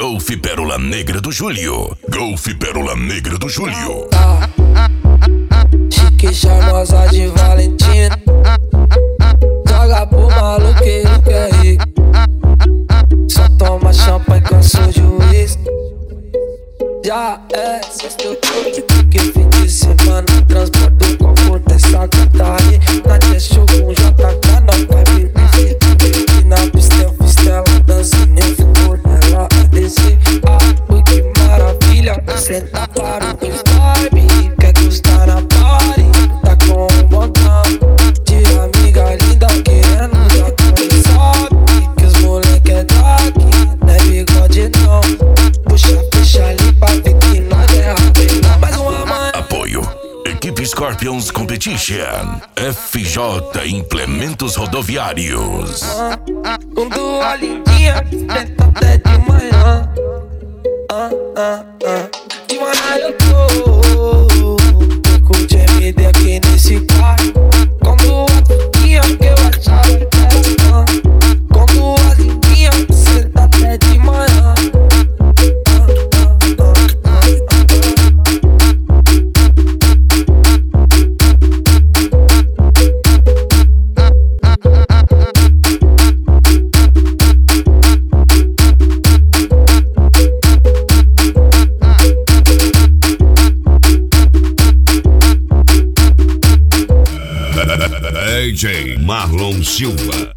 Golf Pérola Negra do Júlio. Golf Pérola Negra do Júlio. Chique charmosa de Valentina, joga pro maluqueiro que é rico. Só toma champanhe, cansou de uísque. Já é sexto que fim de semana transporta o conforto dessa gata aí. Na testa com JK, não vai beber. E na pista eu fiz tela, dançando eu fui nela a descer. Ui, que maravilha, senta para o vibe. Quer gostar na party, tá com um montão de amiga linda querendo já sabe que os moleque é daqui, não é bigode não. Puxa ali pra ver que nós é rapidão. Mais uma mãe. Apoio Equipe Scorpions Competition. FJ Implementos Rodoviários. Com duas lindinhas, tenta até de manhã. De manhã eu tô com o GMD aqui nesse quarto. Com duas lindinhas que eu achava que era com duas lindinhas, senta até de manhã. DJ Marlon Silva.